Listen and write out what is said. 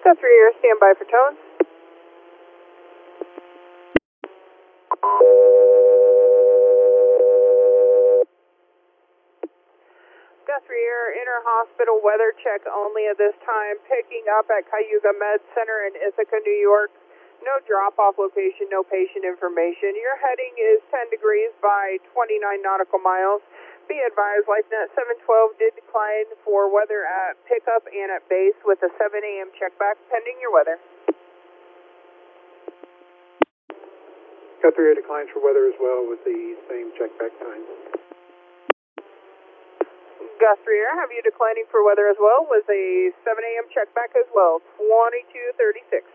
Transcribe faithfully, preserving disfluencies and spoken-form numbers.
Guthrie Air, stand by for tones. Guthrie Air, inter-hospital weather check only at this time, picking up at Cayuga Med Center in Ithaca, New York. No drop-off location, no patient information. Your heading is ten degrees by twenty-nine nautical miles. Be advised, LifeNet seven twelve did decline for weather at pickup and at base with a seven A M checkback pending your weather. Guthrie Air declines for weather as well with the same checkback time. Guthrie Air, have you declining for weather as well with a seven A M checkback as well, twenty-two thirty-six.